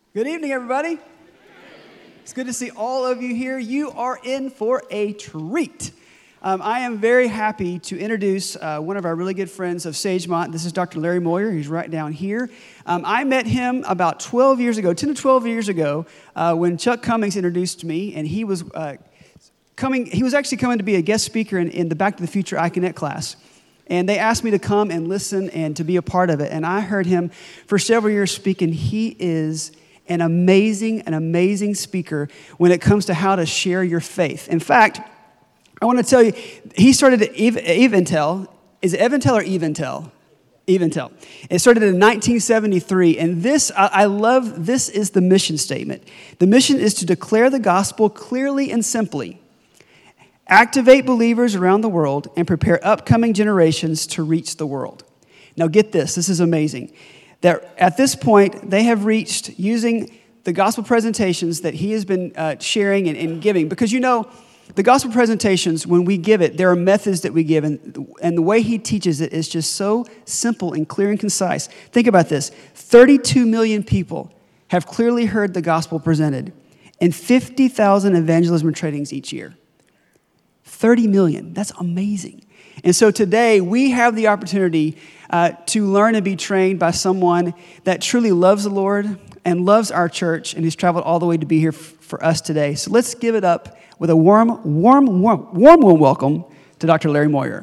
Good evening, everybody. It's good to see all of you here. You are in for a treat. I am very happy to introduce one of our really good friends of Sagemont. This is Dr. Larry Moyer. He's right down here. I met him about 10 to 12 years ago, when Chuck Cummings introduced me, and he was actually coming to be a guest speaker in the Back to the Future iConnect class. And they asked me to come and listen and to be a part of it. And I heard him for several years speak, and he is an amazing speaker when it comes to how to share your faith. In fact, I want to tell you, he started at Eventel. Is it Eventel or Eventel? Eventel. It started in 1973, and this, I love, this is the mission statement. The mission is to declare the gospel clearly and simply, activate believers around the world, and prepare upcoming generations to reach the world. Now get this is amazing. That at this point, they have reached using the gospel presentations that he has been sharing and giving. Because you know, the gospel presentations, when we give it, there are methods that we give, and the way he teaches it is just so simple and clear and concise. Think about this. 32 million people have clearly heard the gospel presented, and 50,000 evangelism trainings each year. 30 million. That's amazing. And so today, we have the opportunity to learn and be trained by someone that truly loves the Lord and loves our church and who's traveled all the way to be here for us today. So let's give it up with a warm welcome to Dr. Larry Moyer.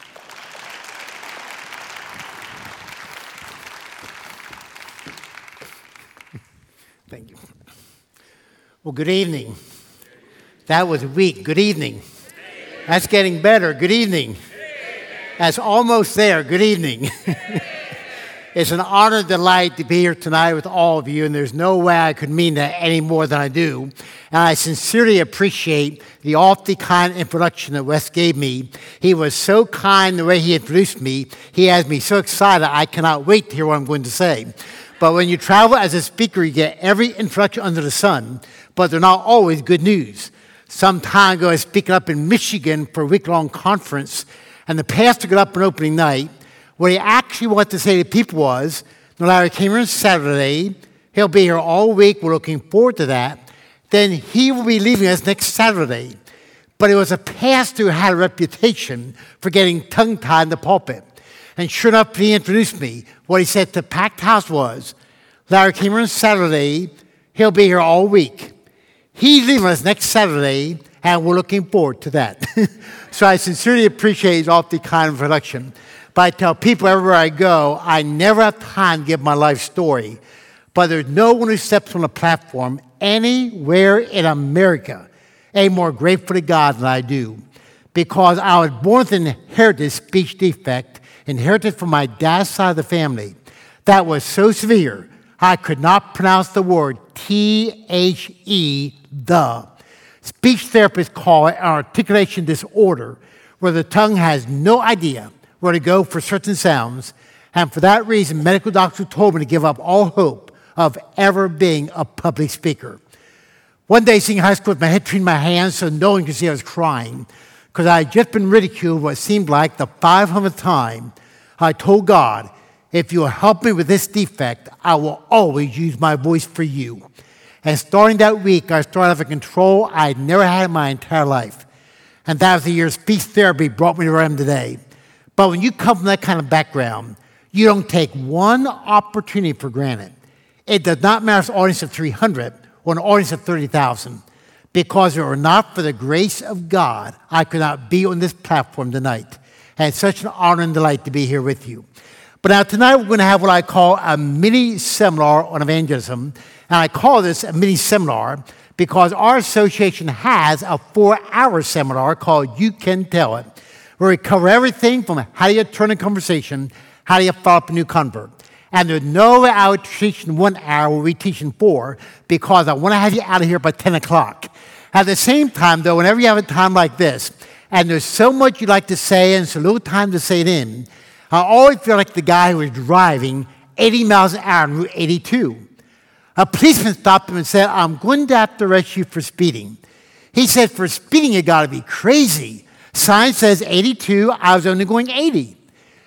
Thank you. Well, good evening. That was weak. Good evening. That's getting better. Good evening. That's almost there. Good evening. It's an honor and delight to be here tonight with all of you, and there's no way I could mean that any more than I do. And I sincerely appreciate the awfully kind introduction that Wes gave me. He was so kind the way he introduced me. He has me so excited I cannot wait to hear what I'm going to say. But when you travel as a speaker, you get every introduction under the sun, but they're not always good news. Some time ago, I was speaking up in Michigan for a week-long conference, and the pastor got up on opening night. What he actually wanted to say to people was, Larry came here on Saturday. He'll be here all week. We're looking forward to that. Then he will be leaving us next Saturday. But it was a pastor who had a reputation for getting tongue-tied in the pulpit. And sure enough, he introduced me. What he said to the packed house was, Larry came here on Saturday. He'll be here all week. He's leaving us next Saturday, and we're looking forward to that. So I sincerely appreciate his awfully kind introduction. But I tell people everywhere I go, I never have time to give my life story. But there's no one who steps on a platform anywhere in America any more grateful to God than I do. Because I was born with an inherited speech defect, inherited from my dad's side of the family, that was so severe, I could not pronounce the word T-H-E, the. Speech therapists call it an articulation disorder, where the tongue has no idea where to go for certain sounds. And for that reason, medical doctors told me to give up all hope of ever being a public speaker. One day, sitting in high school with my head between my hands so no one could see I was crying, because I had just been ridiculed what seemed like the 500th time, I told God, if you will help me with this defect, I will always use my voice for you. And starting that week, I started having control I had never had in my entire life. And that was the year speech therapy brought me to where I am today. But when you come from that kind of background, you don't take one opportunity for granted. It does not matter if it's an audience of 300 or an audience of 30,000. Because if it were not for the grace of God, I could not be on this platform tonight. And it's such an honor and delight to be here with you. But now tonight we're going to have what I call a mini seminar on evangelism. And I call this a mini seminar because our association has a 4-hour seminar called You Can Tell It, where we cover everything from how do you turn a conversation, how do you follow up a new convert. And there's no way I would teach in 1 hour, we'll be teaching 4, because I want to have you out of here by 10 o'clock. At the same time, though, whenever you have a time like this, and there's so much you'd like to say and so little time to say it in, I always feel like the guy who was driving 80 miles an hour on Route 82. A policeman stopped him and said, I'm going to have to arrest you for speeding. He said, for speeding, you got to be crazy. Sign says 82, I was only going 80.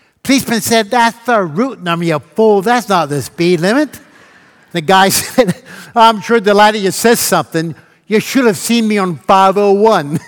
Policeman said, that's the route number, you fool. That's not the speed limit. The guy said, I'm sure delighted you said something. You should have seen me on 501.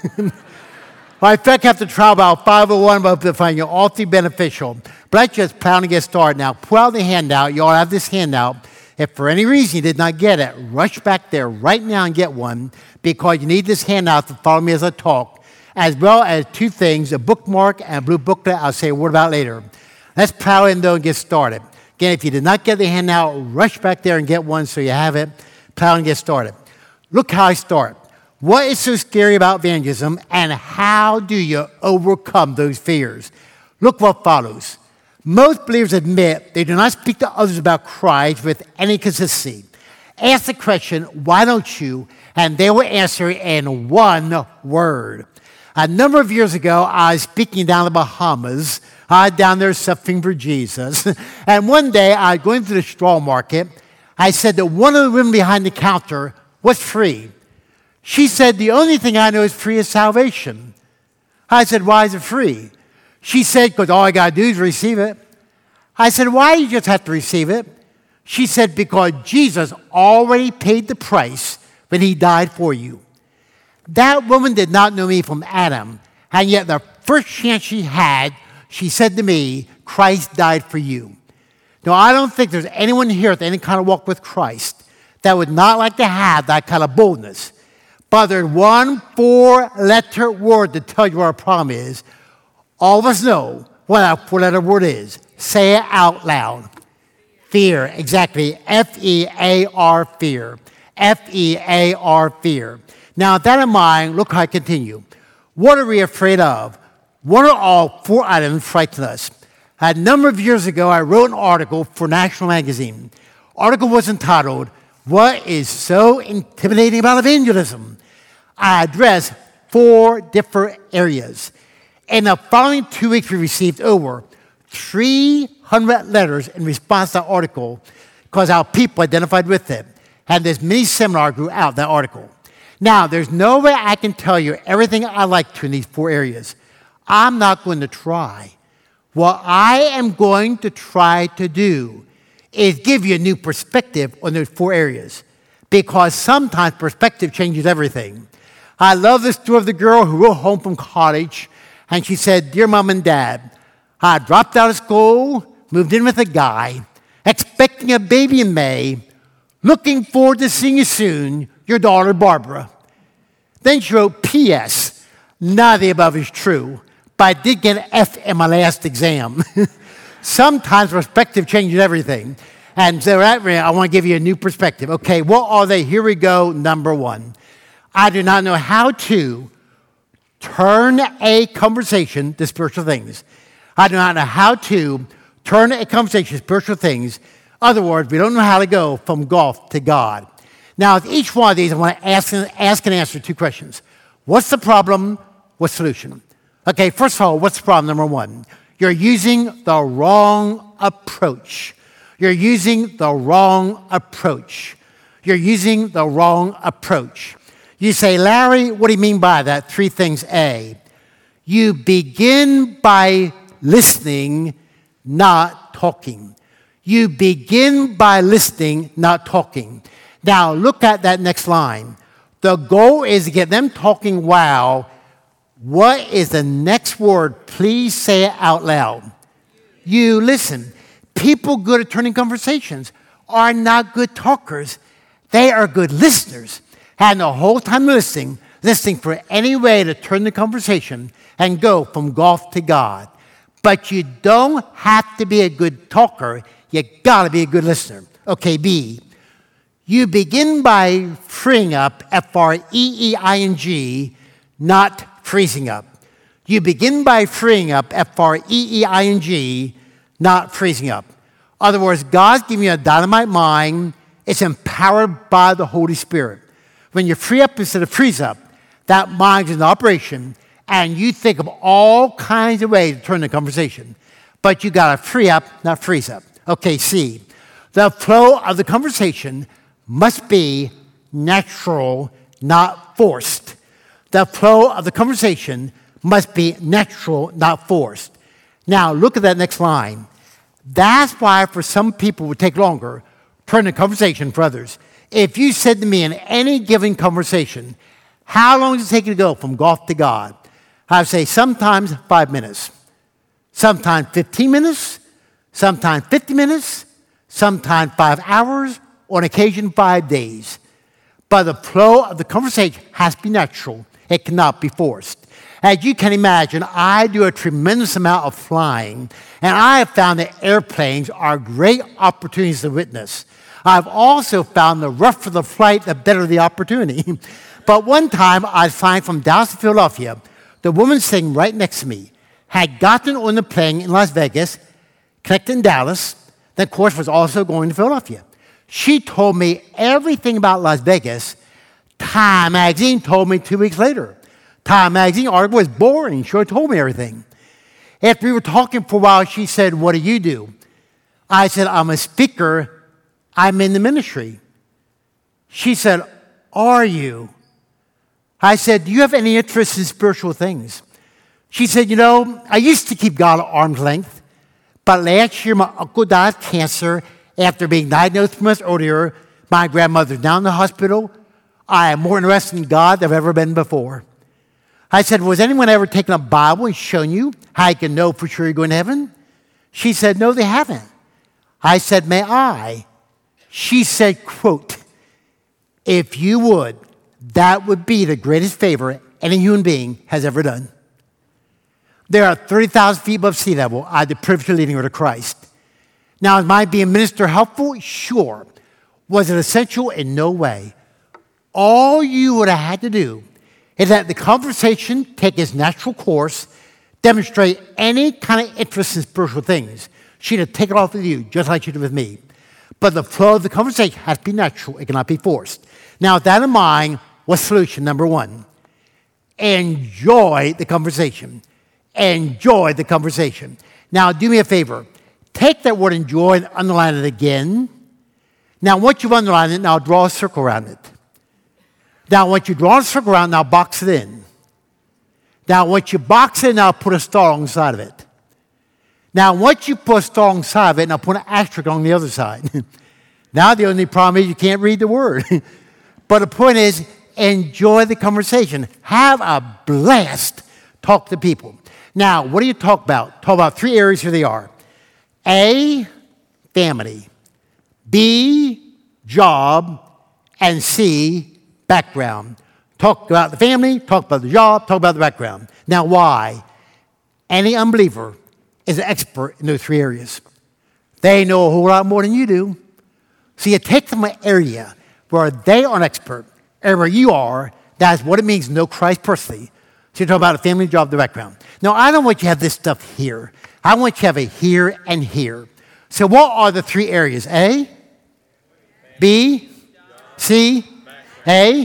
I think I have to travel about 501, but I find you awfully beneficial. But I just plan to get started now. Pull out the handout. You all have this handout. If for any reason you did not get it, rush back there right now and get one, because you need this handout to follow me as I talk, as well as two things, a bookmark and a blue booklet I'll say a word about later. Let's plow in, though, and get started. Again, if you did not get the handout, rush back there and get one so you have it. Plow and get started. Look how I start. What is so scary about evangelism, and how do you overcome those fears? Look what follows. Most believers admit they do not speak to others about Christ with any consistency. Ask the question, why don't you? And they will answer in one word. A number of years ago, I was speaking down in the Bahamas. I was down there suffering for Jesus. And one day, I was going through the straw market. I said that one of the women behind the counter was free. She said, the only thing I know is free is salvation. I said, why is it free? She said, because all I got to do is receive it. I said, why do you just have to receive it? She said, because Jesus already paid the price when he died for you. That woman did not know me from Adam, and yet the first chance she had, she said to me, Christ died for you. Now, I don't think there's anyone here with any kind of walk with Christ that would not like to have that kind of boldness. But there's one 4-letter word to tell you what our problem is. All of us know what that 4-letter word is. Say it out loud. Fear, exactly. F-E-A-R, fear. F-E-A-R, fear. Now, with that in mind, look how I continue. What are we afraid of? What are all 4 items frighten us? A number of years ago, I wrote an article for National Magazine. The article was entitled, What is So Intimidating About Evangelism? I addressed 4 different areas. In the following 2 weeks, we received over 300 letters in response to that article because our people identified with it. And this mini seminar grew out of that article. Now, there's no way I can tell you everything I like to in these 4 areas. I'm not going to try. What I am going to try to do is give you a new perspective on those 4 areas, because sometimes perspective changes everything. I love the story of the girl who wrote home from college, and she said, Dear Mom and Dad, I dropped out of school, moved in with a guy, expecting a baby in May, looking forward to seeing you soon, your daughter Barbara. Then she wrote, P.S. None of the above is true, but I did get an F in my last exam. Sometimes perspective changes everything. And so I want to give you a new perspective. Okay, what are they? Here we go. Number 1. I do not know how to turn a conversation to spiritual things. I do not know how to turn a conversation to spiritual things. In other words, we don't know how to go from golf to God. Now, with each one of these, I want to ask and answer 2 questions. What's the problem? What's the solution? Okay, first of all, what's the problem? Number 1. You're using the wrong approach. You're using the wrong approach. You're using the wrong approach. You say, Larry, what do you mean by that? 3 things. A, you begin by listening, not talking. You begin by listening, not talking. Now, look at that next line. The goal is to get them talking while. What is the next word? Please say it out loud. You listen. People good at turning conversations are not good talkers. They are good listeners. And the whole time listening for any way to turn the conversation and go from golf to God. But you don't have to be a good talker. You got to be a good listener. Okay, B. You begin by freeing up, F-R-E-E-I-N-G, not freezing up. You begin by freeing up, F-R-E-E-I-N-G, not freezing up. In other words, God's giving you a dynamite mind. It's empowered by the Holy Spirit. When you free up instead of freeze up, that mind is in operation, and you think of all kinds of ways to turn the conversation. But you got to free up, not freeze up. Okay, C. The flow of the conversation must be natural, not forced. The flow of the conversation must be natural, not forced. Now, look at that next line. That's why for some people it would take longer, turn the conversation for others. If you said to me in any given conversation, how long does it take you to go from golf to God? I would say sometimes 5 minutes, sometimes 15 minutes, sometimes 50 minutes, sometimes 5 hours, on occasion 5 days. But the flow of the conversation has to be natural. It cannot be forced. As you can imagine, I do a tremendous amount of flying, and I have found that airplanes are great opportunities to witness. I've also found the rougher the flight, the better the opportunity. But one time, I was flying from Dallas to Philadelphia. The woman sitting right next to me had gotten on the plane in Las Vegas, connected in Dallas, that, of course, was also going to Philadelphia. She told me everything about Las Vegas. Time magazine told me 2 weeks later. Time magazine article was boring. She told me everything. After we were talking for a while, she said, "What do you do?" I said, "I'm a speaker. I'm in the ministry." She said, "Are you?" I said, "Do you have any interest in spiritual things?" She said, I used to keep God at arm's length, but last year my uncle died of cancer after being diagnosed months earlier. My grandmother's now in the hospital. I am more interested in God than I've ever been before. I said, "Was anyone ever taken a Bible and shown you how you can know for sure you're going to heaven?" She said, "No, they haven't." I said, "May I?" She said, quote, "If you would, that would be the greatest favor any human being has ever done." There are 30,000 feet above sea level. I had the privilege of leading her to Christ. Now, is my being a minister helpful? Sure. Was it essential? In no way. All you would have had to do is let the conversation take its natural course, demonstrate any kind of interest in spiritual things. She'd have taken off with you, just like she did with me. But the flow of the conversation has to be natural. It cannot be forced. Now, with that in mind, what's solution number one? Enjoy the conversation. Enjoy the conversation. Now, do me a favor. Take that word enjoy and underline it again. Now, once you've underlined it, now draw a circle around it. Now, once you draw a circle around, now box it in. Now, once you box it, now put a star on the side of it. Now, once you put a star on the side of it, now put an asterisk on the other side. Now, the only problem is you can't read the word. But the point is, enjoy the conversation. Have a blast. Talk to people. Now, what do you talk about? Talk about 3 areas. Here they are. A, family. B, job. And C, background. Talk about the family, talk about the job, talk about the background. Now, why? Any unbeliever is an expert in those 3 areas. They know a whole lot more than you do. So you take them an area where they are an expert, and where you are, that's what it means to know Christ personally. So you talk about a family, job, the background. Now, I don't want you to have this stuff here. I want you to have it here and here. So what are the 3 areas? A, B, C, A,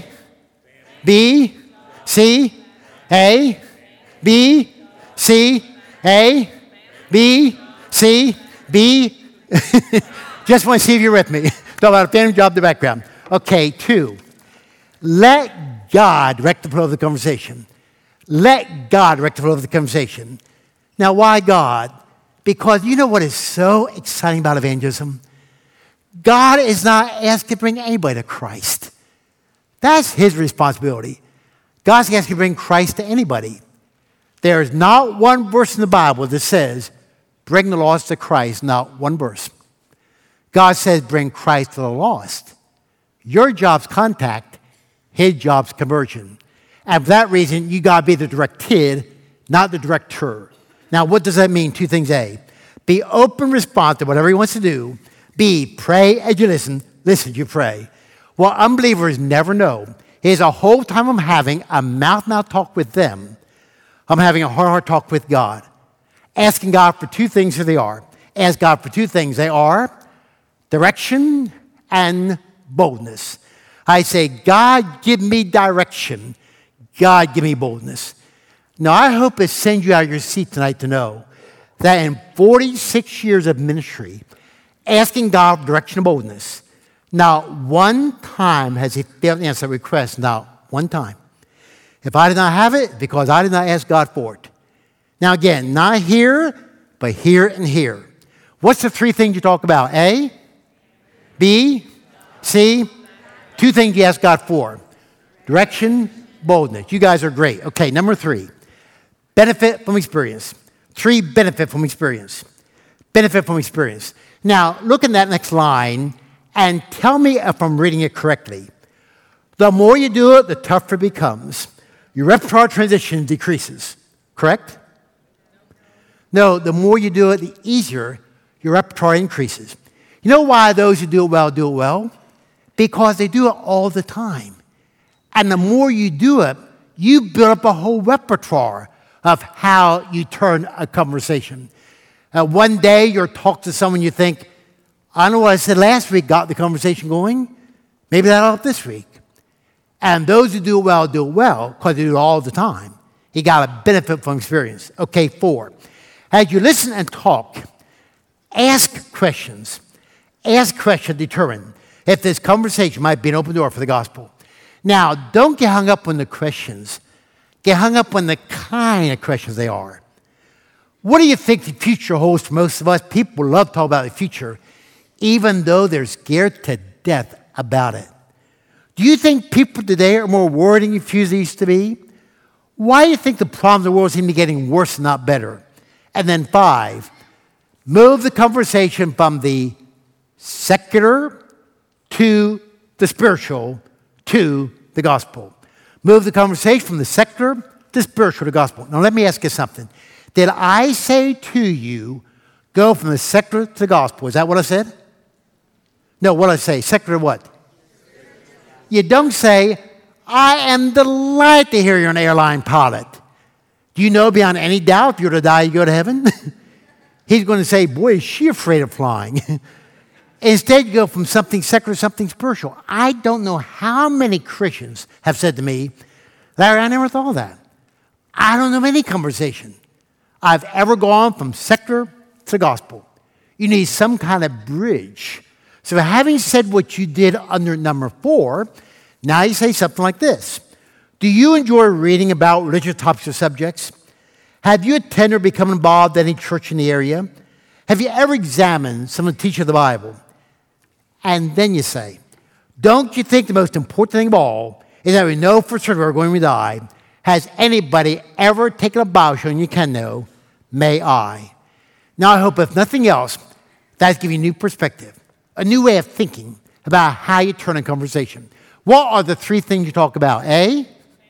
B, C, A, B, C, A, B, C, B. Just want to see if you're with me. Talk about a family, job, the background. Okay, 2. Let God direct the flow of the conversation. Let God direct the flow of the conversation. Now, why God? Because you know what is so exciting about evangelism? God is not asking to bring anybody to Christ. That's his responsibility. God's asking to bring Christ to anybody. There is not one verse in the Bible that says, bring the lost to Christ, not one verse. God says, bring Christ to the lost. Your job's contact, his job's conversion. And for that reason, you got to be the directed, not the director. Now, what does that mean? 2 things. A, be open, response to whatever he wants to do. B, pray as you listen. Listen as you pray. What unbelievers never know is a whole time I'm having a mouth-to-mouth talk with them, I'm having a heart-to-heart talk with God. Asking God for 2 things. Here they are. Ask God for 2 things. They are direction and boldness. I say, God, give me direction. God, give me boldness. Now, I hope it sends you out of your seat tonight to know that in 46 years of ministry, asking God for direction and boldness, not one time has he failed to answer that request, not one time. If I did not have it, because I did not ask God for it. Now again, not here, but here and here. What's the 3 things you talk about? A, B, C, Two things you ask God for. Direction, boldness. You guys are great. Okay, number 3. Benefit from experience. 3, benefit from experience. Benefit from experience. Now, look in that next line and tell me if I'm reading it correctly. The more you do it, the tougher it becomes. Your repertoire transition decreases. Correct? No, the more you do it, the easier your repertoire increases. You know why those who do it well? Because they do it all the time. And the more you do it, you build up a whole repertoire of how you turn a conversation. One day you're talking to someone you think, I know what I said last week got the conversation going. Maybe that'll help this week. And those who do it well because they do it all the time. You got to benefit from experience. Okay, 4. As you listen and talk, ask questions. Ask questions to determine if this conversation might be an open door for the gospel. Now, don't get hung up on the questions. Get hung up on the kind of questions they are. What do you think the future holds for most of us? People love to talk about the future, even though they're scared to death about it. Do you think people today are more worried and confused than they used to be? Why do you think the problems of the world seem to be getting worse, not better? And then 5, move the conversation from the secular to the spiritual to the gospel. Move the conversation from the secular to spiritual to the gospel. Now let me ask you something. Did I say to you, go from the secular to the gospel? Is that what I said? No, what did I say? Secular what? You don't say, I am delighted to hear you're an airline pilot. Do you know beyond any doubt if you're to die, you go to heaven? He's going to say, boy, is she afraid of flying. Instead, you go from something secular to something spiritual. I don't know how many Christians have said to me, Larry, I never thought of that. I don't know any conversation I've ever gone from secular to the gospel. You need some kind of bridge. So having said what you did under number 4, now you say something like this. Do you enjoy reading about religious topics or subjects? Have you attended or become involved in any church in the area? Have you ever examined some of the teachers of the Bible? And then you say, don't you think the most important thing of all is that we know for certain we're going to die? Has anybody ever taken a Bible show? And you can know, may I. Now I hope if nothing else, that's giving you a new perspective, a new way of thinking about how you turn a conversation. What are the 3 things you talk about? A,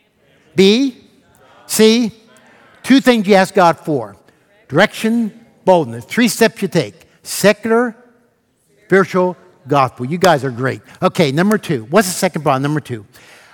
B, C. 2 things you ask God for. Direction, boldness. 3 steps you take. Secular, spiritual, gospel. You guys are great. Okay, number 2. What's the second problem? Number 2.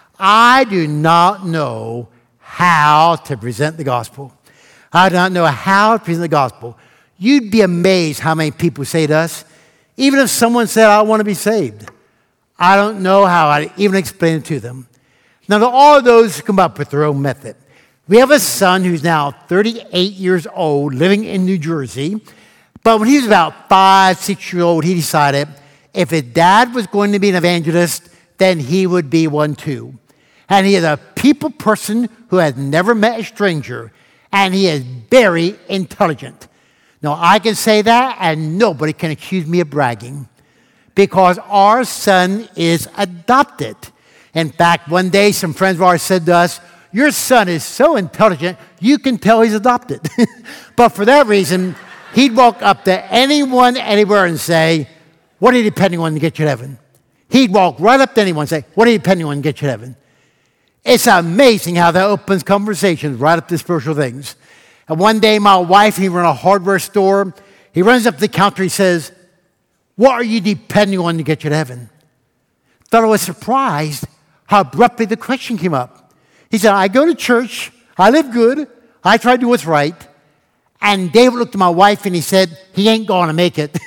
I do not know how to present the gospel. I do not know how to present the gospel. You'd be amazed how many people say to us, even if someone said, I want to be saved, I don't know how I even explain it to them. Now, to all those who come up with their own method. We have a son who's now 38 years old, living in New Jersey. But when he was about 5, 6 years old, he decided if his dad was going to be an evangelist, then he would be one too. And he is a people person who has never met a stranger, and he is very intelligent. Now, I can say that, and nobody can accuse me of bragging, because our son is adopted. In fact, one day, some friends of ours said to us, your son is so intelligent, you can tell he's adopted. But for that reason, he'd walk up to anyone, anywhere, and say, what are you depending on to get you to heaven? He'd walk right up to anyone and say, what are you depending on to get you to heaven? It's amazing how that opens conversations right up to spiritual things. And one day, my wife, he ran a hardware store. He runs up to the counter, he says, what are you depending on to get you to heaven? Thought I was surprised how abruptly the question came up. He said, I go to church, I live good, I try to do what's right. And David looked at my wife and he said, he ain't going to make it.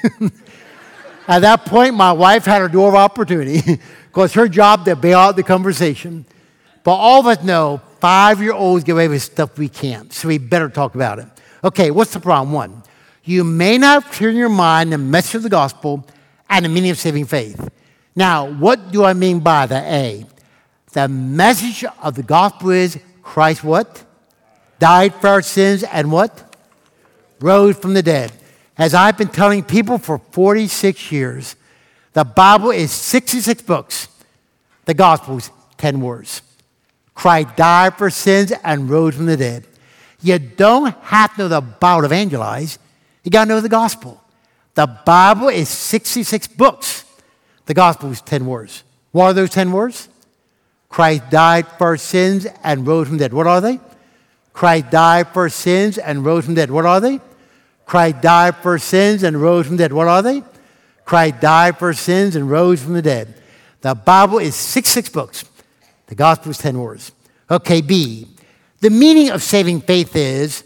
At that point, my wife had her door of opportunity because her job to bail out the conversation. But all of us know 5-year-olds get away with stuff we can't, so we better talk about it. Okay, what's the problem? 1, you may not clear in your mind the message of the gospel and the meaning of saving faith. Now, what do I mean by the A? The message of the gospel is Christ what? Died for our sins and what? Rose from the dead. As I've been telling people for 46 years, the Bible is 66 books. The Gospels, 10 words. Christ died for sins and rose from the dead. You don't have to know the Bible to evangelize. You got to know the gospel. The Bible is 66 books. The gospel is 10 words. What are those 10 words? Christ died for sins and rose from the dead. What are they? Christ died for sins and rose from the dead. What are they? Christ died for sins and rose from the dead. What are they? Christ died for sins and rose from the dead. The Bible is 66 books. The gospel is 10 words. Okay, B. The meaning of saving faith is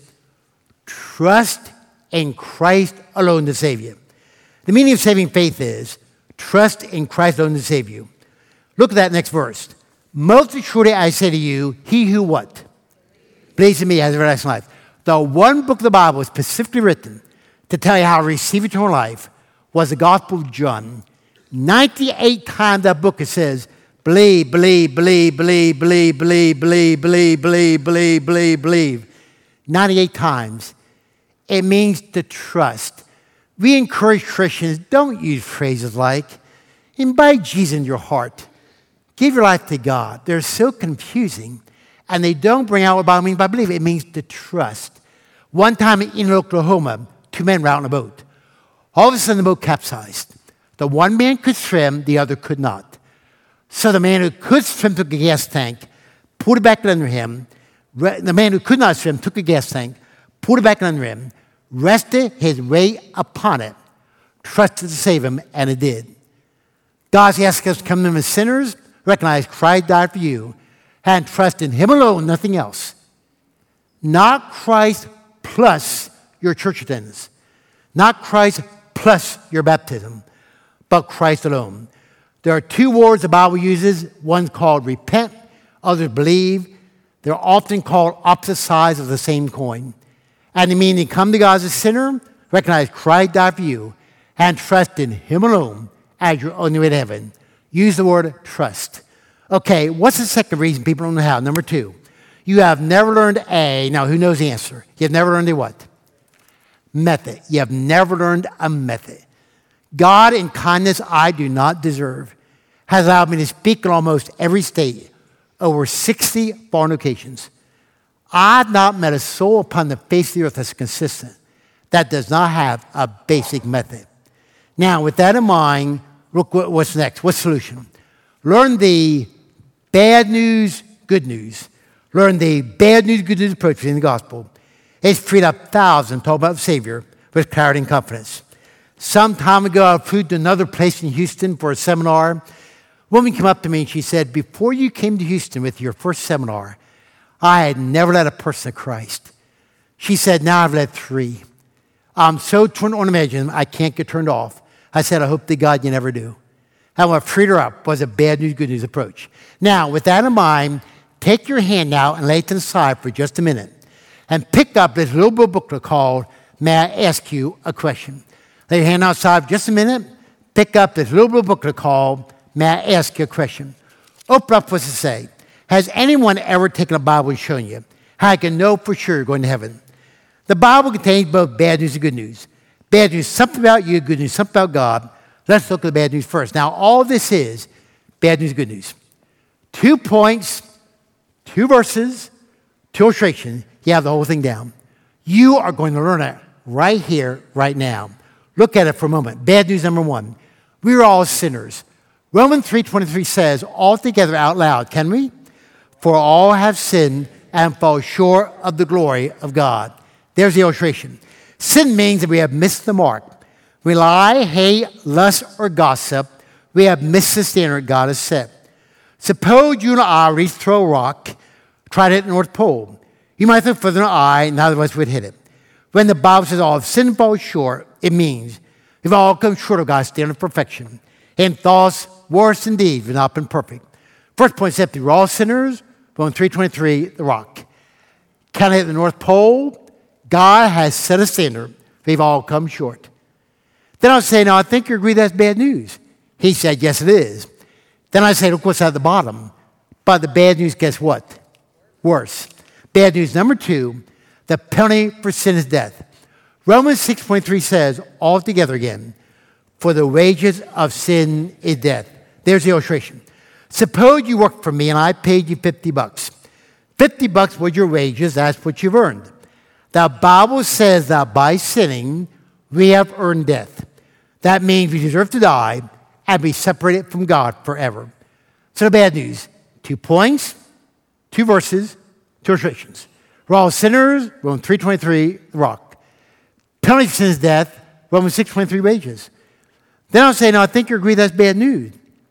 trust in Christ alone to save you. The meaning of saving faith is trust in Christ alone to save you. Look at that next verse. Most assuredly I say to you, he who what? Believes in me has everlasting life. The one book of the Bible specifically written to tell you how to receive eternal life was the Gospel of John. 98 times that book it says, believe, believe, believe, believe, believe, believe, believe, believe, believe, believe, believe, believe. 98 times. It means to trust. We encourage Christians, don't use phrases like, invite Jesus in your heart. Give your life to God. They're so confusing, and they don't bring out what the Bible means by believe. It means to trust. One time in Oklahoma, 2 men were out on a boat. All of a sudden, the boat capsized. The one man could swim, the other could not. So the man who could swim took a gas tank, pulled it back under him. The man who could not swim took a gas tank, pulled it back under him, rested his weight upon it, trusted to save him, and it did. God's asking us to come to him as sinners, recognize Christ died for you, and trust in him alone, nothing else. Not Christ plus your church attendance. Not Christ plus your baptism, but Christ alone. There are 2 words the Bible uses. One's called repent, others believe. They're often called opposite sides of the same coin. And they mean you come to God as a sinner, recognize Christ died for you, and trust in him alone as your only way to heaven. Use the word trust. Okay, what's the second reason people don't know how? Number 2, you have never learned a, now who knows the answer? You have never learned a what? Method. You have never learned a method. God, in kindness I do not deserve, has allowed me to speak in almost every state, over 60 foreign occasions. I've not met a soul upon the face of the earth that's consistent, that does not have a basic method. Now, with that in mind, look what's next. What's the solution? Learn the bad news, good news. Learn the bad news, good news approach in the gospel. It's freed up thousands to talk about the Savior with clarity and confidence. Some time ago, I flew to another place in Houston for a seminar. A woman came up to me and she said, before you came to Houston with your first seminar, I had never led a person to Christ. She said, now I've led 3. I'm so turned on imagine, I can't get turned off. I said, I hope to God you never do. And what freed her up was a bad news, good news approach. Now, with that in mind, take your hand now and lay it to the side for just a minute and pick up this little booklet called, May I Ask You a Question? Lay your hand outside for just a minute. Pick up this little booklet called, May I Ask You a Question? Open up what's it say. Has anyone ever taken a Bible and shown you how you can know for sure you're going to heaven? The Bible contains both bad news and good news. Bad news, something about you, good news, something about God. Let's look at the bad news first. Now, all this is bad news, good news. 2 points, 2 verses, 2 illustrations. You have the whole thing down. You are going to learn it right here, right now. Look at it for a moment. Bad news number 1. We are all sinners. Romans 3:23 says, all together out loud, can we? For all have sinned and fall short of the glory of God. There's the illustration. Sin means that we have missed the mark. We lie, hate, lust, or gossip. We have missed the standard God has set. Suppose you and I reach throw a rock, try to hit the North Pole. You might look further than I, neither of us would hit it. When the Bible says all have sinned and fall short, it means we've all come short of God's standard of perfection. In thoughts, words, and deeds, we've not been perfect. First point is simply, we're all sinners. Romans 3:23, the rock. Can I hit the North Pole? God has set a standard. We've all come short. Then I say, now I think you agree that's bad news. He said, yes, it is. Then I say, look what's at the bottom. But the bad news, guess what? Worse. Bad news number 2, the penalty for sin is death. Romans 6:23 says, all together again, for the wages of sin is death. There's the illustration. Suppose you worked for me and I paid you $50. $50 was your wages. That's what you've earned. The Bible says that by sinning, we have earned death. That means we deserve to die and be separated from God forever. So the bad news, 2 points, 2 verses, 2 illustrations. We're all sinners, Romans 3:23, the rock. Penalty for sin is death, Romans 6:23, wages. Then I'll say, no, I think you agree that's bad news.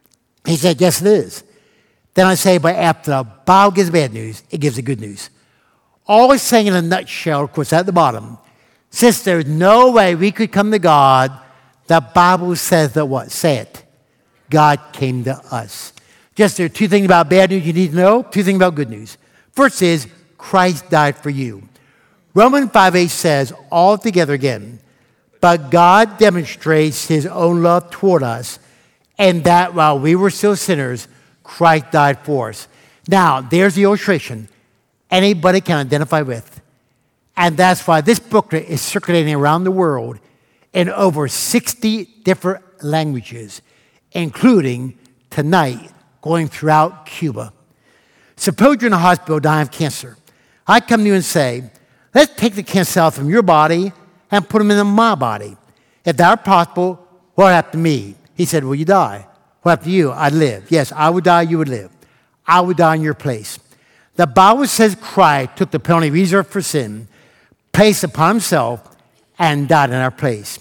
He said, yes, it is. Then I say, but after the Bible gives bad news, it gives the good news. Always saying in a nutshell, of course, at the bottom, since there's no way we could come to God, the Bible says that what? Say it. God came to us. Just there are 2 things about bad news you need to know, 2 things about good news. First is, Christ died for you. Romans 5:8 says, all together again, but God demonstrates his own love toward us, and that while we were still sinners, Christ died for us. Now, there's the illustration anybody can identify with. And that's why this booklet is circulating around the world in over 60 different languages, including tonight going throughout Cuba. Suppose you're in a hospital dying of cancer. I come to you and say, let's take the cancer cells from your body and put them into my body. If that were possible, what would happen to me? He said, well, you die. What happened to you? I'd live. Yes, I would die, you would live. I would die in your place. The Bible says Christ took the penalty reserved for sin, placed upon himself, and died in our place.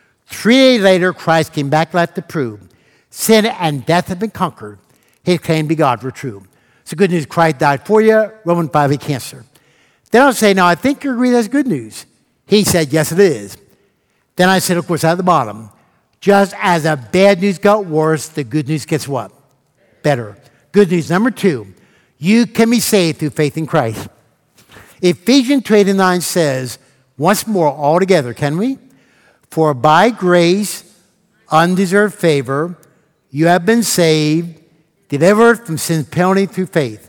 3 days later, Christ came back to life to prove sin and death had been conquered. His claim to be God were true. So good news, Christ died for you, Romans 5:8, cancer. Then I'll say, now I think you agree that's good news. He said, yes, it is. Then I said, of course, at the bottom, just as the bad news got worse, the good news gets what? Better. Good news number 2, you can be saved through faith in Christ. Ephesians 2:8-9 says, once more, all together, can we? For by grace, undeserved favor, you have been saved, delivered from sin's penalty through faith.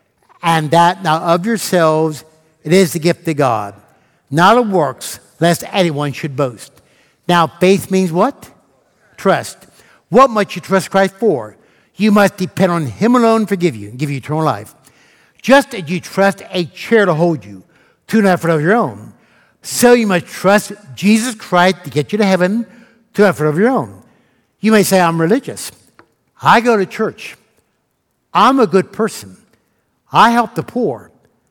And that now of yourselves, it is the gift of God, not of works, lest anyone should boast. Now, faith means what? Trust. What must you trust Christ for? You must depend on him alone to forgive you and give you eternal life. Just as you trust a chair to hold you, to an effort of your own, so you must trust Jesus Christ to get you to heaven to an effort of your own. You may say, I'm religious. I go to church. I'm a good person. I help the poor.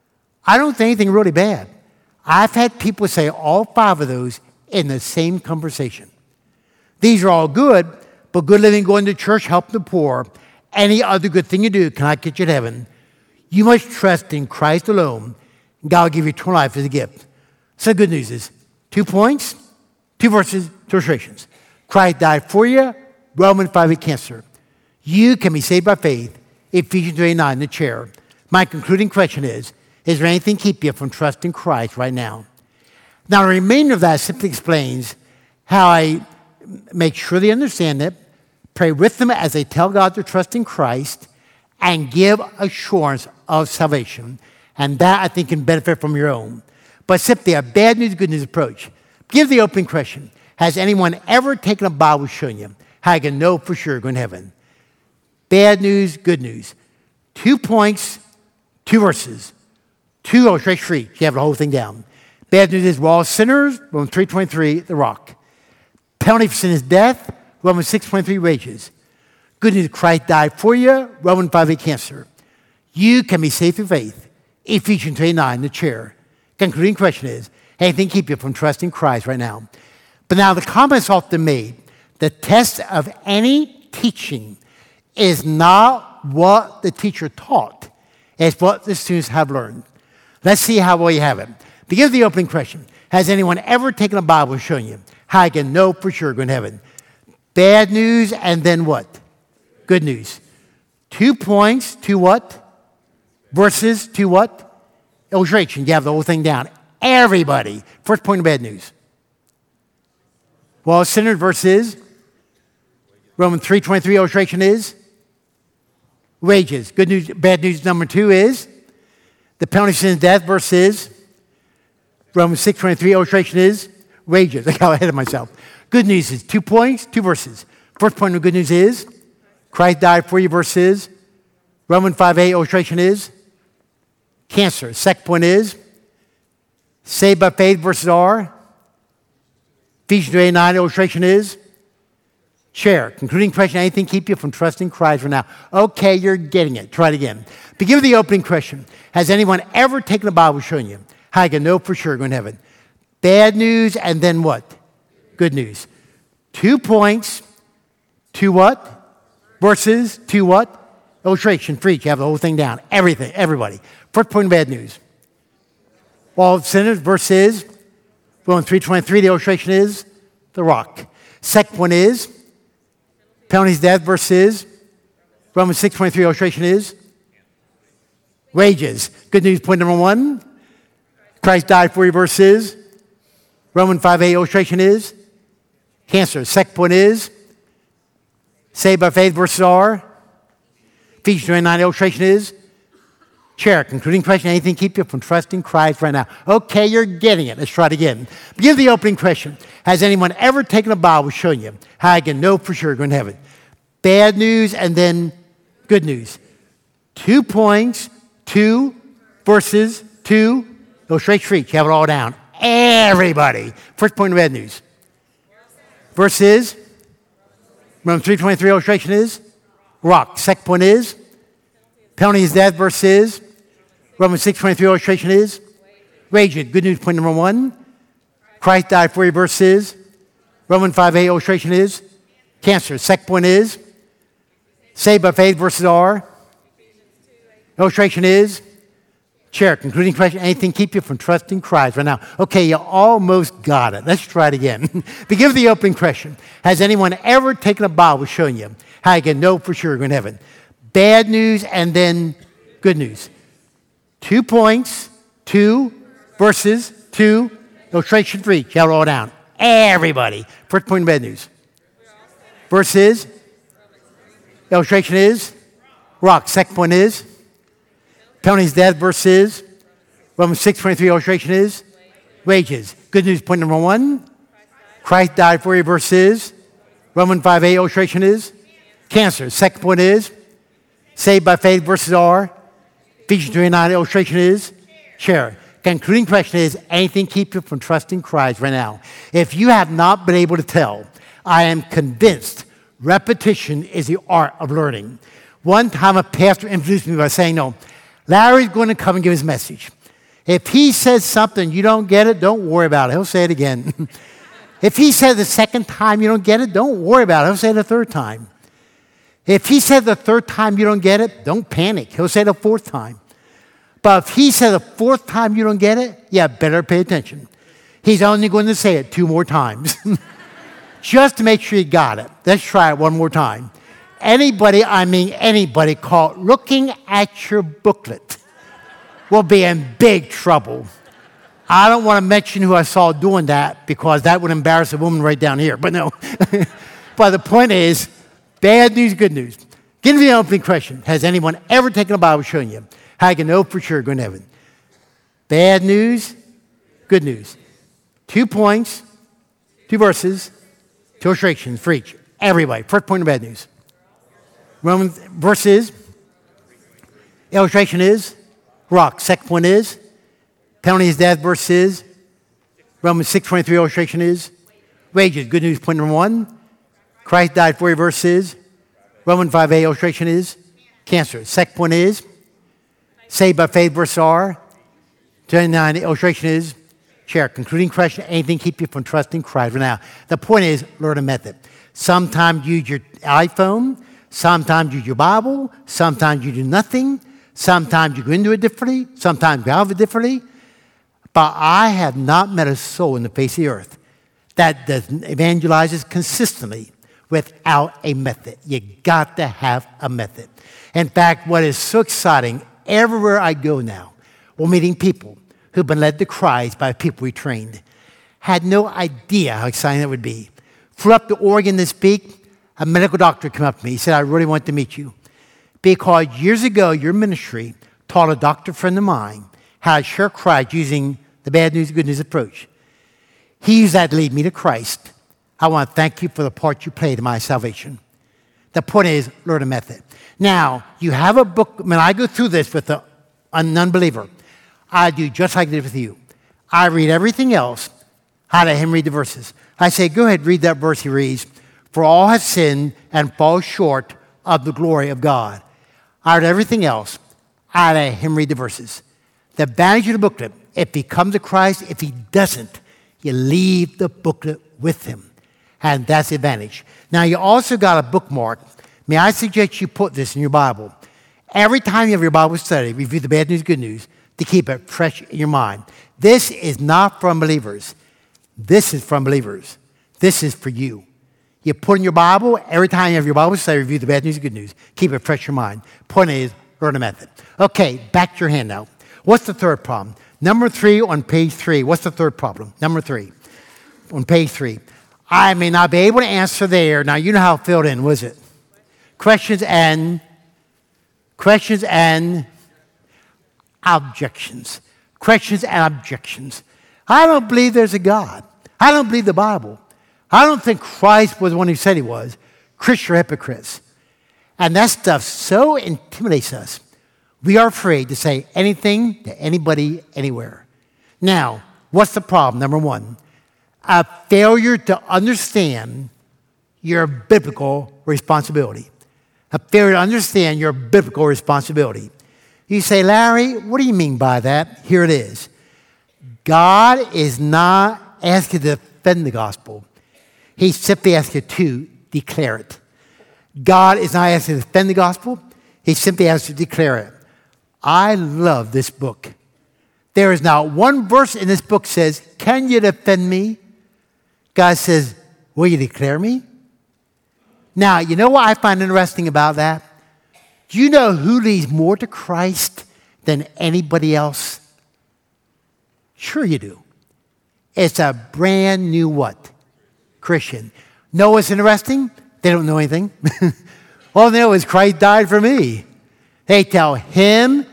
I don't think anything really bad. I've had people say all 5 of those in the same conversation. These are all good, but good living, going to church, help the poor, any other good thing you do cannot get you to heaven. You must trust in Christ alone, and God will give you eternal life as a gift. So the good news is 2 points, 2 verses, 2 illustrations. Christ died for you, Romans 5:8, cancer. You can be saved by faith, Ephesians 2:8-9, the chair. My concluding question is there anything keep you from trusting Christ right now? Now, the remainder of that simply explains how I make sure they understand it, pray with them as they tell God to trust in Christ, and give assurance of salvation. And that, I think, can benefit from your own. But simply a bad news, good news approach. Give the opening question. Has anyone ever taken a Bible showing you how you can know for sure you're going to heaven? Bad news, good news. 2 points, 2 verses, 2 illustrations for each. You have the whole thing down. Bad news is we're all sinners, Romans 3:23, the rock. Penalty for sin is death, Romans 6:23, wages. Good news, Christ died for you, Romans 5:8, cancer. You can be saved through faith, Ephesians 2:9, the chair. Concluding question is, anything keep you from trusting Christ right now? But now the comment's often made, the test of any teaching is not what the teacher taught, it's what the students have learned. Let's see how well you have it. Begin with the opening question. Has anyone ever taken a Bible showing you how you can know for sure you're going to heaven? Bad news, and then what? Good news. 2 points, 2 what? Verses, 2 what? Illustration. You have the whole thing down. Everybody. First point of bad news. Well, sinners verses. Romans 3:23 illustration is wages. Good news, bad news number 2 is the penalty of sin is death versus Romans 6:23 illustration is wages. I got ahead of myself. Good news is 2 points, 2 verses. First point of good news is Christ died for you versus Romans 5:8 illustration is cancer. Second point is saved by faith versus R. Ephesians 2:8-9 illustration is chair. Concluding question, anything keep you from trusting Christ for now? Okay, you're getting it. Try it again. Begin with the opening question. Has anyone ever taken a Bible showing you how you can know for sure you're going to heaven? Bad news and then what? Good news. 2 points. 2 what? Verses. 2 what? Illustration for each. You have the whole thing down. Everything. Everybody. First point of bad news. All sinners. Verse is Romans 3:23. The illustration is the rock. Second point is penalty is death. Verse is Romans 6:23. Illustration is wages. Good news. Point number 1. Christ died for you. Verse is Romans 5:8. Illustration is cancer. Second point is saved by faith versus R. Ephesians 2:9 illustration is chair. Concluding question, anything keep you from trusting Christ right now? Okay, you're getting it. Let's try it again. Give the opening question. Has anyone ever taken a Bible showing you how you can know for sure you're going to heaven? Bad news and then good news. 2 points, 2 verses, 2 illustration for each. You have it all down. Everybody. First point of bad news. Verse is Romans 3:23 illustration is rock. Second point is penalty is death. Verse is Romans 6:23 illustration is wages. Good news. Point number 1. Christ died for you. Verse is Romans 5:8 illustration is cancer. Second point is saved by faith versus R. Illustration is chair. Concluding question, anything keep you from trusting Christ right now? Okay, you almost got it. Let's try it again. Begin with the opening question. Has anyone ever taken a Bible showing you how you can know for sure you're going to heaven? Bad news and then good news. 2 points, 2 verses, 2 illustration for each. You have it all down. Everybody. First point of bad news. Verse is illustration is rock. Second point is penalty is death. Verse is Romans 6:23 illustration is wages. Good news. Point number 1. Christ died for you. Verse is Romans 5:8 illustration is cancer. Second point is saved by faith versus R. Ephesians 2:9 illustration is chair. Concluding question is anything keep you from trusting Christ right now? If you have not been able to tell, I am convinced repetition is the art of learning. One time a pastor introduced me by saying, no, Larry's going to come and give his message. If he says something, you don't get it, don't worry about it. He'll say it again. If he said the second time you don't get it, don't worry about it. He'll say it the third time. If he said the third time you don't get it, don't panic. He'll say the fourth time. But if he said the fourth time you don't get it, yeah, better pay attention. He's only going to say it 2 more times. Just to make sure you got it. Let's try it one more time. Anybody caught looking at your booklet will be in big trouble. I don't want to mention who I saw doing that because that would embarrass a woman right down here. But no. But the point is, bad news, good news. Give me the opening question. Has anyone ever taken a Bible showing you how you can know for sure you're going to heaven? Bad news, good news. 2 points, 2 verses, 2 illustrations for each. Everybody. First point of bad news. Romans verse is, illustration is rock. Second point is penalty is death. Verse is Romans 6:23 illustration is wages. Good news. Point number 1. Christ died for you. Verse is Romans 5:8 illustration is cancer. Second point is saved by faith. Verse R. 29 illustration is chair. Concluding question, anything keep you from trusting Christ right now? The point is learn a method. Sometimes use your iPhone. Sometimes you use your Bible. Sometimes you do nothing. Sometimes you go into it differently. Sometimes you go out of it differently. But I have not met a soul in the face of the earth that evangelizes consistently without a method. You got to have a method. In fact, what is so exciting, everywhere I go now, we're meeting people who've been led to Christ by people we trained. Had no idea how exciting that would be. Flew up to Oregon to speak. A medical doctor came up to me. He said, I really want to meet you. Because years ago, your ministry taught a doctor friend of mine how to share Christ using the bad news, good news approach. He used that to lead me to Christ. I want to thank you for the part you played in my salvation. The point is, learn a method. Now, you have a book. When I go through this with an unbeliever, I do just like I did with you. I read everything else. How to him read the verses. I say, go ahead, read that verse he reads. For all have sinned and fall short of the glory of God. I read everything else. I let him read the verses. The advantage of the booklet, if he comes to Christ, if he doesn't, you leave the booklet with him. And that's the advantage. Now, you also got a bookmark. May I suggest you put this in your Bible? Every time you have your Bible study, review the bad news, good news, to keep it fresh in your mind. This is not for unbelievers. This is for unbelievers. This is for you. You put in your Bible, every time you have your Bible study, review the bad news, good news. Keep it fresh in your mind. Point is, learn a method. Okay, back to your hand now. What's the third problem? Number 3 on page 3. What's the third problem? Number 3 on page 3. I may not be able to answer there. Now, you know how it filled in, was it? Questions and objections. Questions and objections. I don't believe there's a God. I don't believe the Bible. I don't think Christ was the one who said he was. Christians are hypocrites. And that stuff so intimidates us. We are afraid to say anything to anybody, anywhere. Now, what's the problem? Number 1, a failure to understand your biblical responsibility. A failure to understand your biblical responsibility. You say, Larry, what do you mean by that? Here it is. God is not asking you to defend the gospel. He simply asks you to declare it. God is not asking you to defend the gospel. He simply asks you to declare it. I love this book. There is not one verse in this book that says, can you defend me? God says, will you declare me? Now, you know what I find interesting about that? Do you know who leads more to Christ than anybody else? Sure you do. It's a brand new what? Christian. Know what's interesting? They don't know anything. All they know is Christ died for me. They tell him,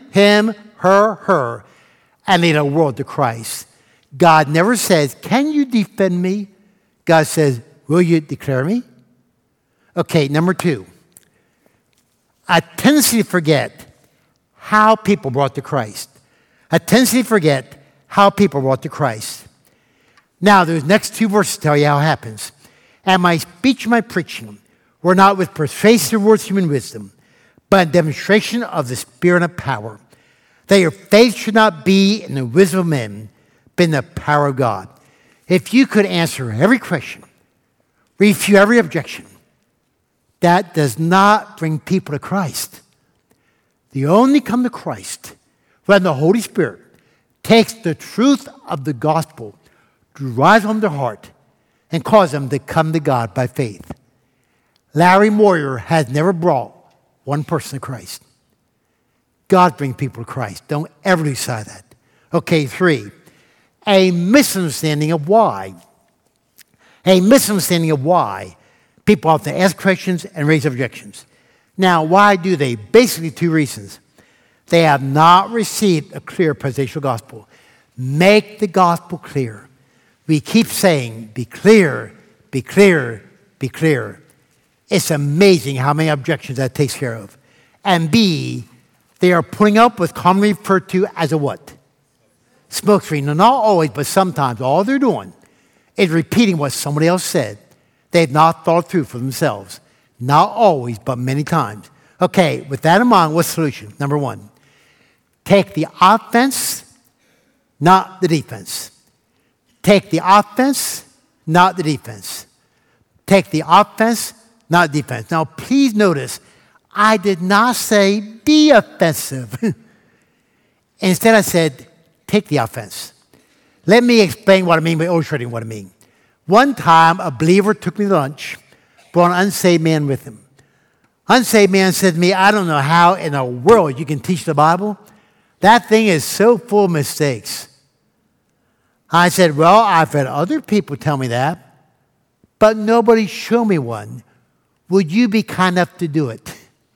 her, and lead a world to Christ. God never says, can you defend me? God says, will you declare me? Okay, number 2. A tendency to forget how people brought to Christ. A tendency to forget how people brought to Christ. Now, those next 2 verses tell you how it happens. And my speech and my preaching were not with persuasive words of human wisdom, but a demonstration of the Spirit of power, that your faith should not be in the wisdom of men, but in the power of God. If you could answer every question, refute every objection, that does not bring people to Christ. They only come to Christ when the Holy Spirit takes the truth of the gospel, drives home their heart, and causes them to come to God by faith. Larry Moyer has never brought one person to Christ. God brings people to Christ. Don't ever lose sight of that. Okay, 3. A misunderstanding of why. A misunderstanding of why people often ask questions and raise objections. Now, why do they? Basically, 2 reasons. They have not received a clear presidential gospel. Make the gospel clear. We keep saying, be clear, be clear, be clear. It's amazing how many objections that takes care of. And B, they are putting up what's commonly referred to as a what? Smoke screen. Now, not always, but sometimes. All they're doing is repeating what somebody else said. They've not thought through for themselves. Not always, but many times. Okay, with that in mind, what's the solution? Number 1, take the offense, not the defense. Take the offense, not the defense. Take the offense, not defense. Now, please notice, I did not say be offensive. Instead, I said take the offense. Let me explain what I mean by illustrating what I mean. One time, a believer took me to lunch, brought an unsaved man with him. Unsaved man said to me, I don't know how in the world you can teach the Bible. That thing is so full of mistakes. I said, well, I've had other people tell me that, but nobody showed me one. Would you be kind enough to do it?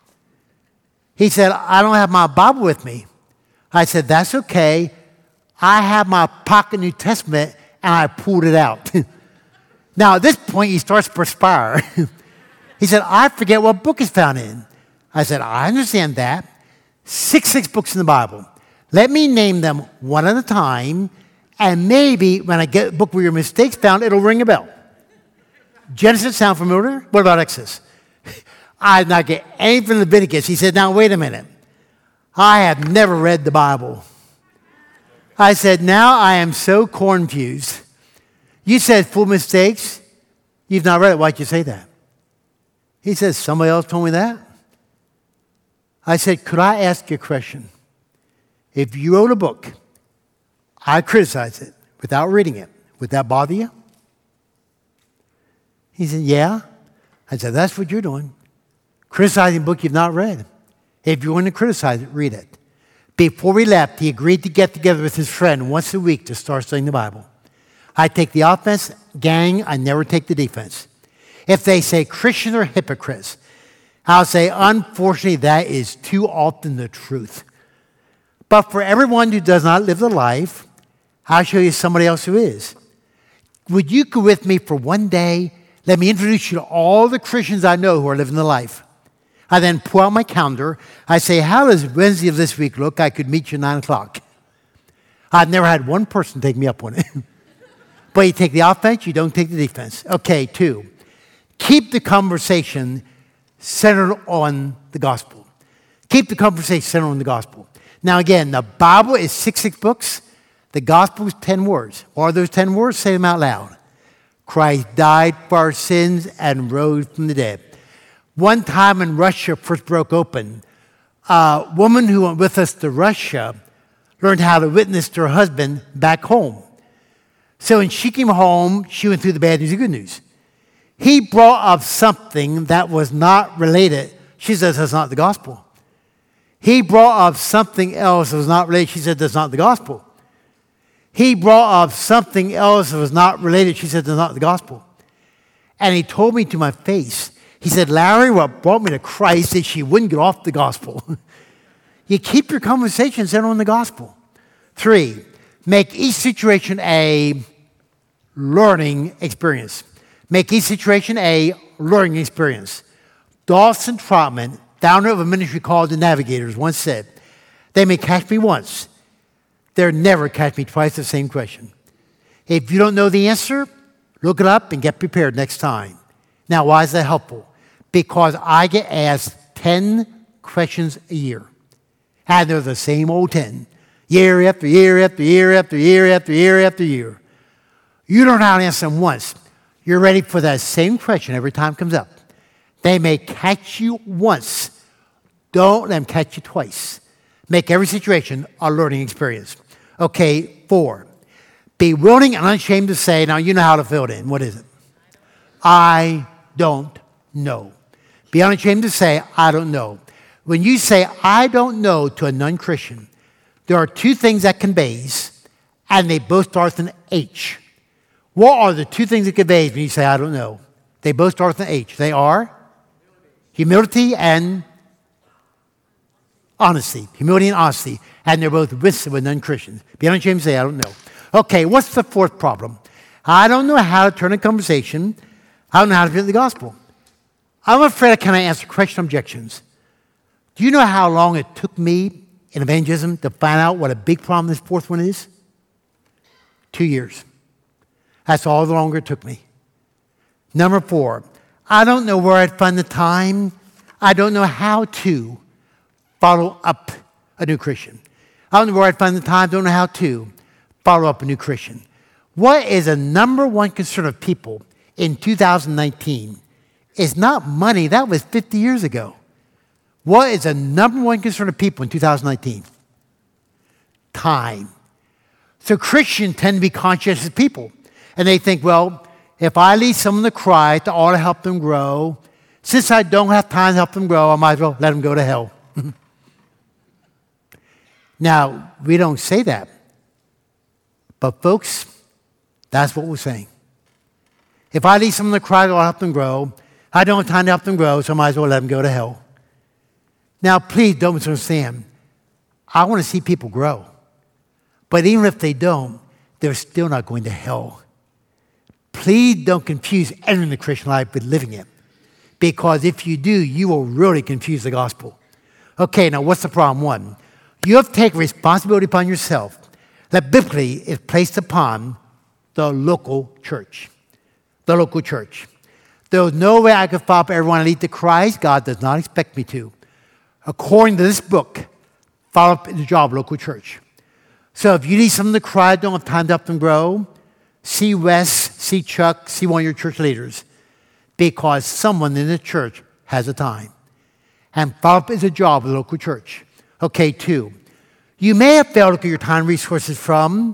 He said, I don't have my Bible with me. I said, that's okay. I have my pocket New Testament, and I pulled it out. Now, at this point, he starts to perspire. He said, I forget what book it's found in. I said, I understand that. 66 books in the Bible. Let me name them one at a time, and maybe when I get a book where your mistake's found, it'll ring a bell. Genesis sound familiar? What about Exodus? I did not get anything from Leviticus. He said, now wait a minute. I have never read the Bible. I said, now I am so confused. You said full mistakes. You've not read it. Why'd you say that? He says, somebody else told me that. I said, could I ask you a question? If you wrote a book, I criticize it without reading it. Would that bother you? He said, yeah. I said, that's what you're doing. Criticizing a book you've not read. If you want to criticize it, read it. Before we left, he agreed to get together with his friend once a week to start studying the Bible. I take the offense, gang, I never take the defense. If they say Christians are hypocrites, I'll say, unfortunately, that is too often the truth. But for everyone who does not live the life, I'll show you somebody else who is. Would you go with me for one day? Let me introduce you to all the Christians I know who are living the life. I then pull out my calendar. I say, how does Wednesday of this week look? I could meet you at 9 o'clock. I've never had one person take me up on it. But you take the offense, you don't take the defense. Okay, 2. Keep the conversation centered on the gospel. Keep the conversation centered on the gospel. Now again, the Bible is 66 books. The gospel is 10 words. What are those 10 words? Say them out loud. Christ died for our sins and rose from the dead. One time when Russia first broke open, a woman who went with us to Russia learned how to witness to her husband back home. So when she came home, she went through the bad news and good news. He brought up something that was not related. She says, that's not the gospel. He brought up something else that was not related. She said, that's not the gospel. He brought up something else that was not related. She said, that's not the gospel. And he told me to my face, he said, Larry, what brought me to Christ is she wouldn't get off the gospel. You keep your conversation centered on the gospel. 3, make each situation a learning experience. Make each situation a learning experience. Dawson Trotman, founder of a ministry called The Navigators, once said, they may catch me once. They'll never catch me twice the same question. If you don't know the answer, look it up and get prepared next time. Now, why is that helpful? Because I get asked 10 questions a year. And they're the same old 10. Year after year after year after year after year after year. You don't know how to answer them once. You're ready for that same question every time it comes up. They may catch you once. Don't let them catch you twice. Make every situation a learning experience. Okay, 4. Be willing and unashamed to say, now you know how to fill it in. What is it? I don't know. Be unashamed to say, I don't know. When you say, I don't know to a non-Christian, there are 2 things that conveys, and they both start with an H. What are the 2 things that conveys when you say, I don't know? They both start with an H. They are humility and honesty. Humility and honesty. And they're both with non-Christians. Be unashamed to say, I don't know. Okay, what's the 4th problem? I don't know how to turn a conversation. I don't know how to fit the gospel. I'm afraid I cannot answer question objections. Do you know how long it took me in evangelism to find out what a big problem this 4th one is? 2 years. That's all the longer it took me. Number 4, I don't know where I'd find the time. I don't know how to follow up a new Christian. I don't know where I'd find the time. Don't know how to follow up a new Christian. What is the number 1 concern of people in 2019? It's not money. That was 50 years ago. What is the number 1 concern of people in 2019? Time. So Christians tend to be conscientious people. And they think, well, if I lead someone to Christ, I ought to help them grow. Since I don't have time to help them grow, I might as well let them go to hell. Now, we don't say that. But folks, that's what we're saying. If I lead someone to Christ, I'll help them grow. I don't have time to help them grow, so I might as well let them go to hell. Now, please don't misunderstand. I want to see people grow. But even if they don't, they're still not going to hell. Please don't confuse entering the Christian life with living it. because if you do, you will really confuse the gospel. Okay, now what's the problem? One, you have to take responsibility upon yourself that biblically is placed upon the local church. The local church. There's no way I could follow up everyone and lead to Christ. God does not expect me to. According to this book, follow up is the job of local church. So if you need something to cry, don't have time to help them grow, see Wes, see Chuck, see one of your church leaders, because someone in the church has a time. And follow-up is a job of the local church. Okay, 2. You may have failed to look at your time resources from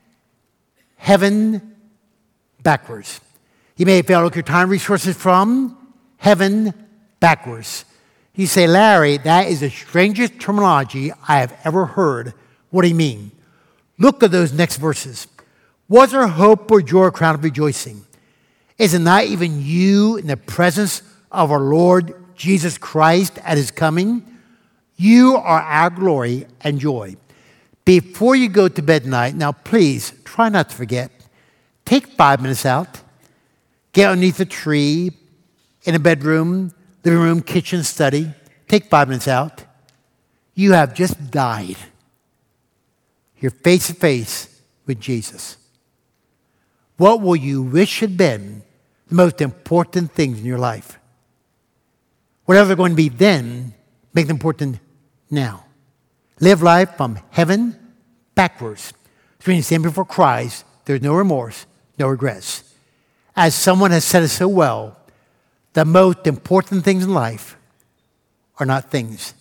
heaven backwards. You may have failed to look at your time resources from heaven backwards. You say, Larry, that is the strangest terminology I have ever heard. What do you mean? Look at those next verses. Was there hope or joy or crown of rejoicing? Is it not even you in the presence of our Lord Jesus Christ at his coming? You are our glory and joy. Before you go to bed tonight, now please try not to forget. Take 5 minutes out. Get underneath a tree, in a bedroom, living room, kitchen, study. Take 5 minutes out. You have just died. You're face to face with Jesus. What will you wish had been the most important things in your life? Whatever they're going to be then, make them important now. Live life from heaven backwards. So when you stand before Christ, there's no remorse, no regrets. As someone has said it so well, the most important things in life are not things.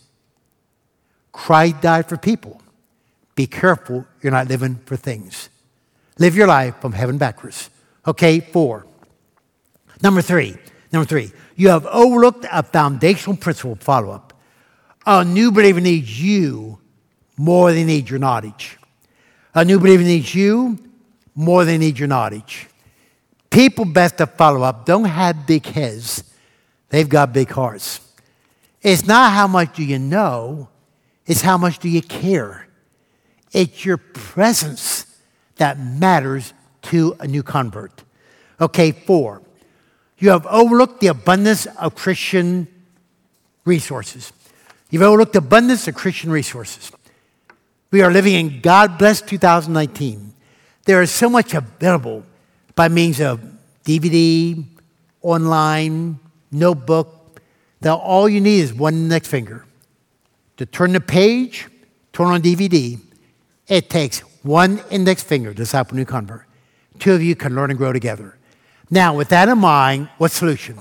Christ died for people. Be careful you're not living for things. Live your life from heaven backwards. Okay, 4. Number three. You have overlooked a foundational principle of follow-up. A new believer needs you more than they need your knowledge. A new believer needs you more than they need your knowledge. People best to follow up don't have big heads. They've got big hearts. It's not how much do you know, it's how much do you care. It's your presence that matters to a new convert. Okay, 4. You have overlooked the abundance of Christian resources. You've overlooked the abundance of Christian resources. We are living in God-blessed 2019. There is so much available by means of DVD, online, notebook, that all you need is one index finger. To turn the page, turn on DVD, it takes one index finger to disciple a new convert. 2 of you can learn and grow together. Now, with that in mind, what solution?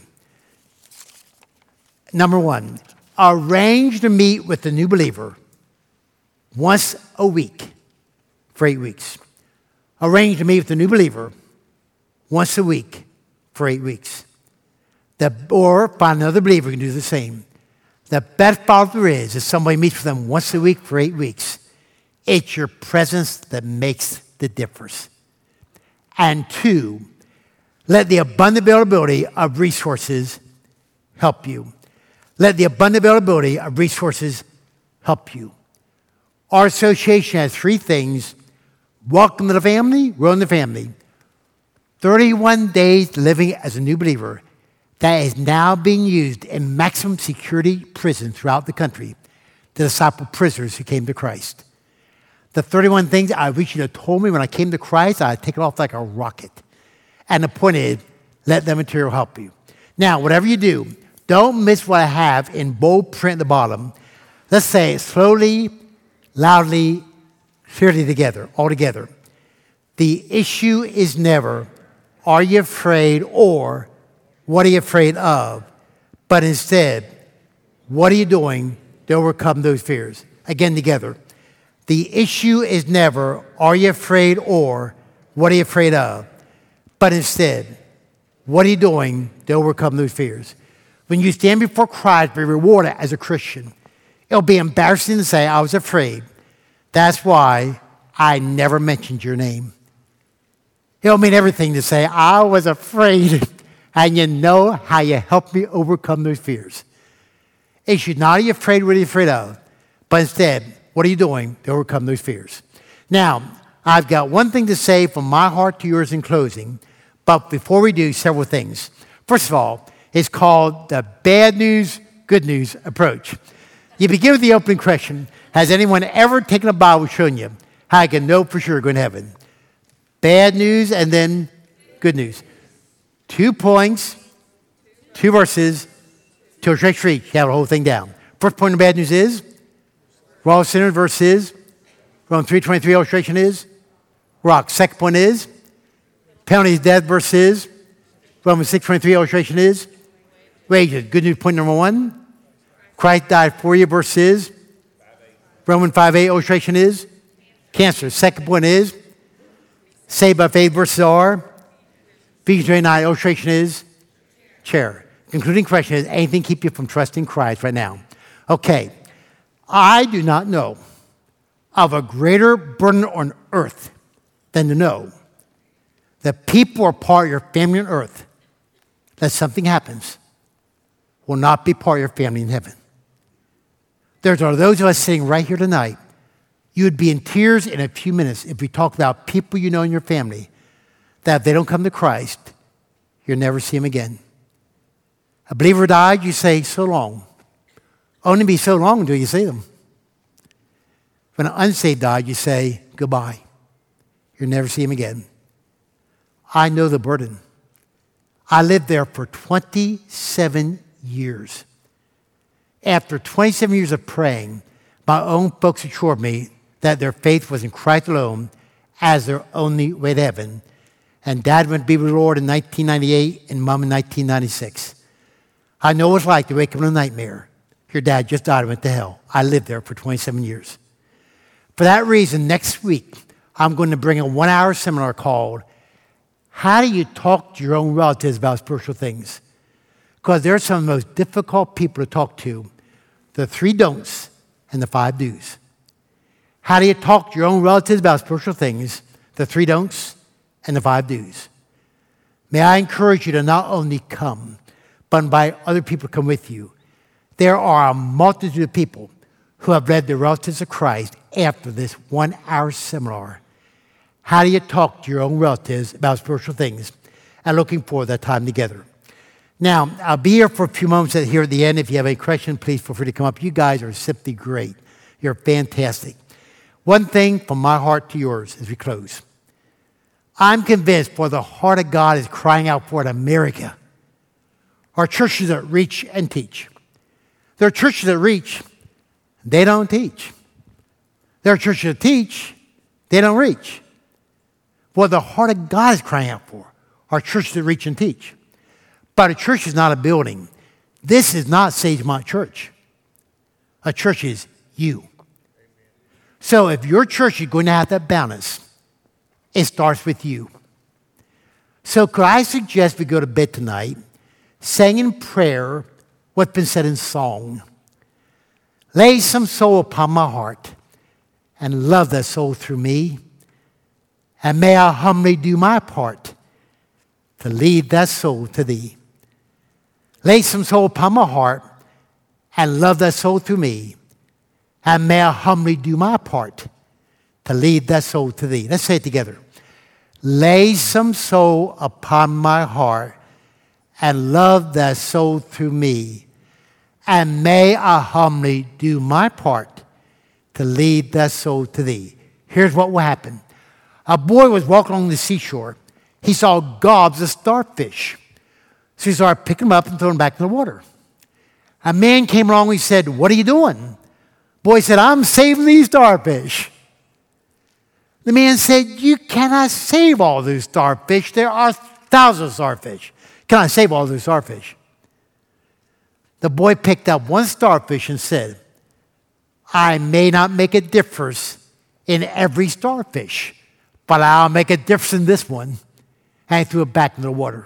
Number 1, arrange to meet with the new believer once a week for 8 weeks. Arrange to meet with the new believer once a week for 8 weeks. Or find another believer who can do the same. The best follow-up there is somebody meets with them once a week for 8 weeks. It's your presence that makes the difference. And 2, let the abundant availability of resources help you. Let the abundant availability of resources help you. Our association has 3 things. Welcome to the family, grow in the family. 31 days living as a new believer that is now being used in maximum security prisons throughout the country to disciple prisoners who came to Christ. The 31 things I wish you'd have told me when I came to Christ, I'd take it off like a rocket. And the point is, let that material help you. Now, whatever you do, don't miss what I have in bold print at the bottom. Let's say it slowly, loudly, clearly together, all together. The issue is never, are you afraid, or what are you afraid of? But instead, what are you doing to overcome those fears? Again, together. The issue is never, are you afraid, or what are you afraid of? But instead, what are you doing to overcome those fears? When you stand before Christ, be rewarded as a Christian. It'll be embarrassing to say, I was afraid. That's why I never mentioned your name. It'll mean everything to say, I was afraid, and you know how you helped me overcome those fears. It should not be afraid, what are you afraid of? But instead, what are you doing to overcome those fears? Now, I've got one thing to say from my heart to yours in closing, but before we do, several things. First of all, It's called the bad news, good news approach. You begin with the opening question. Has anyone ever taken a Bible showing you how I can know for sure going to heaven? Bad news and then good news. 2 points, 2 verses, 2 illustrations for each. You have the whole thing down. First point of bad news is, we're all sinners, verse is, Romans 3:23 illustration is, rock. Second point is, penalty is death, verse is, Romans 6:23 illustration is, wages. Good news point number 1, Christ died for you, verse is, Romans 5:8 illustration is, cancer. Second point is, saved by faith, verses are, Ephesians 2:9 illustration is, chair. Concluding question is, anything keep you from trusting Christ right now? Okay, I do not know of a greater burden on earth than to know that people are part of your family on earth, that something happens, will not be part of your family in heaven. There are those of us sitting right here tonight, you would be in tears in a few minutes if we talk about people you know in your family that if they don't come to Christ, you'll never see them again. A believer died, you say, so long. Only be so long until you see them. When an unsaved died, you say, goodbye. You'll never see him again. I know the burden. I lived there for 27 years. After 27 years of praying, my own folks assured me that their faith was in Christ alone as their only way to heaven. And Dad went to be with the Lord in 1998 and Mom in 1996. I know what it's like to wake up in a nightmare. Your dad just died and went to hell. I lived there for 27 years. For that reason, next week, I'm going to bring a 1-hour seminar called How Do You Talk to Your Own Relatives About Spiritual Things? Because they're some of the most difficult people to talk to. The 3 don'ts and the 5 do's. How do you talk to your own relatives about spiritual things? The 3 don'ts and the 5 do's. May I encourage you to not only come, but invite other people to come with you. There are a multitude of people who have led their relatives to Christ after this 1-hour seminar. How do you talk to your own relatives about spiritual things? And looking forward to that time together. Now, I'll be here for a few moments here at the end. If you have any questions, please feel free to come up. You guys are simply great. You're fantastic. One thing from my heart to yours as we close. I'm convinced for the heart of God is crying out for it, America. Our churches that reach and teach. There are churches that reach, they don't teach. There are churches that teach, they don't reach. What the heart of God is crying out for are churches that reach and teach. But a church is not a building. This is not Sagemont Church. A church is you. So if your church is going to have that balance, it starts with you. So could I suggest we go to bed tonight saying in prayer what's been said in song. Lay some soul upon my heart and love that soul through me. And may I humbly do my part to lead that soul to thee. Lay some soul upon my heart and love that soul through me. And may I humbly do my part to lead that soul to thee. Let's say it together. Lay some soul upon my heart and love that soul through me. And may I humbly do my part to lead that soul to thee. Here's what will happen. A boy was walking along the seashore. He saw gobs of starfish. So he started picking them up and throwing them back in the water. A man came along and he said, what are you doing? Boy said, I'm saving these starfish. The man said, you cannot save all those starfish. There are thousands of starfish. Can I save all those starfish? The boy picked up one starfish and said, I may not make a difference in every starfish, but I'll make a difference in this one. And he threw it back in the water.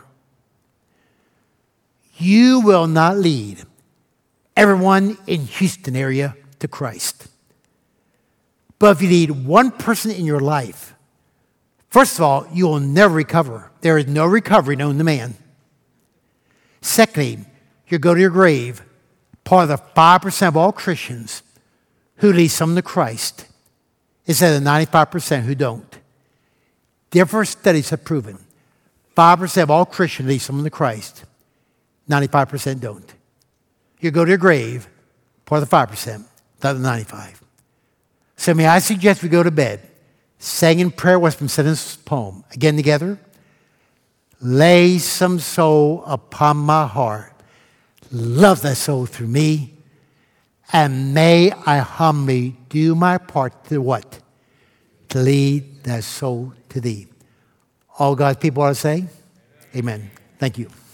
You will not lead everyone in Houston area to Christ. But if you lead one person in your life, first of all, you will never recover. There is no recovery known to man. Secondly, you go to your grave, part of the 5% of all Christians who lead someone to Christ instead of the 95% who don't. Different studies have proven 5% of all Christians lead someone to Christ. 95% don't. You go to your grave, pour the 5%, the other 95. So may I suggest we go to bed, saying prayer what's been said in this poem. Again together. Lay some soul upon my heart. Love that soul through me. And may I humbly do my part to what? To lead that soul to thee. All God's people ought to say, amen. Thank you.